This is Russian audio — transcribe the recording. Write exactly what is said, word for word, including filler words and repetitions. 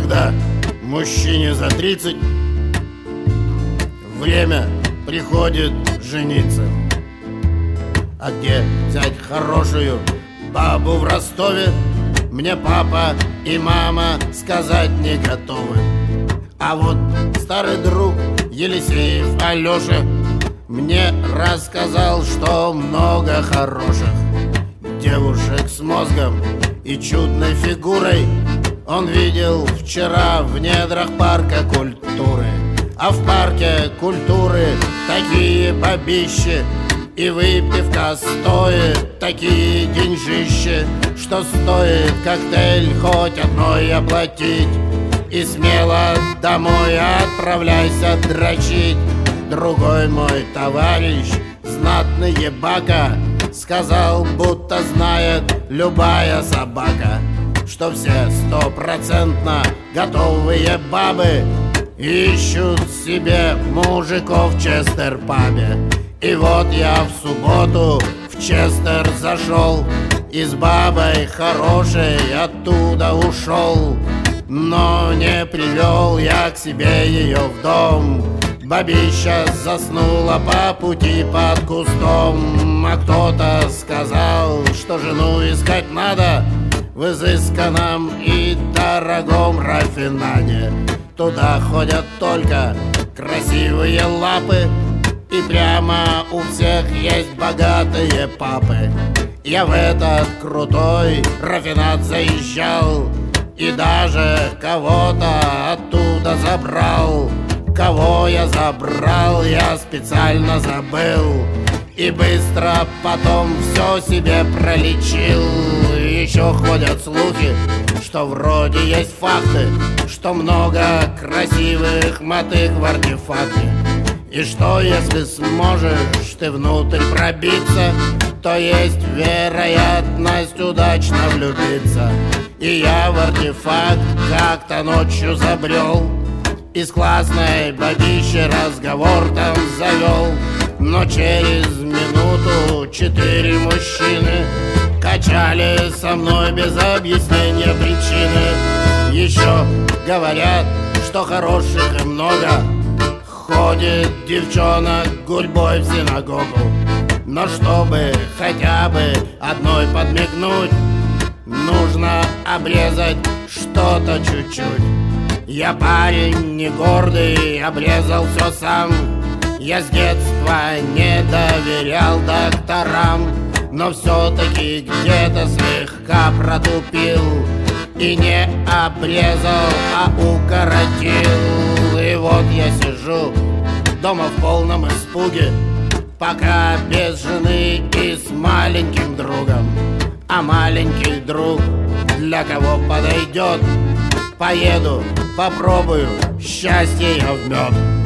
когда мужчине за тридцать, время приходит жениться. А где взять хорошую бабу в Ростове, мне папа и мама сказать не готовы. А вот старый друг Елисеев Алеша мне рассказал, что много хороших девушек с мозгом и чудной фигурой он видел вчера в недрах парка культуры. А в парке культуры такие бабищи, и выпивка стоит такие деньжищи, что стоит коктейль хоть одной оплатить. И смело домой отправляйся дрочить. Другой мой товарищ, знатный ебака, сказал, будто знает любая собака, что все стопроцентно готовые бабы ищут себе мужиков в Честер-пабе. И вот я в субботу в Честер зашел, и с бабой хорошей оттуда ушел. Но не привел я к себе ее в дом. Бабища заснула по пути под кустом. А кто-то сказал, что жену искать надо в изысканном и дорогом рафинаде. Туда ходят только красивые лапы, и прямо у всех есть богатые папы. Я в этот крутой рафинад заезжал, и даже кого-то оттуда забрал. Кого я забрал, я специально забыл, и быстро потом все себе пролечил. Еще ходят слухи, что вроде есть факты, что много красивых мотык в артефакте. И что если сможешь ты внутрь пробиться, то есть вероятность удачно влюбиться. И я в артефакт как-то ночью забрел, и с классной бабищей разговор там завел. Но через минуту четыре мужчины качали со мной без объяснения причины. Еще говорят, что хороших и много, ходит девчонок гурьбой в синагогу. Но чтобы хотя бы одной подмигнуть, нужно обрезать что-то чуть-чуть. Я парень не гордый, обрезал все сам. Я с детства не доверял докторам, но все-таки где-то слегка протупил и не обрезал, а укоротил. И вот я сижу дома в полном испуге, пока без жены и с маленьким другом. А маленький друг для кого подойдет? Поеду, попробую счастье я в мед.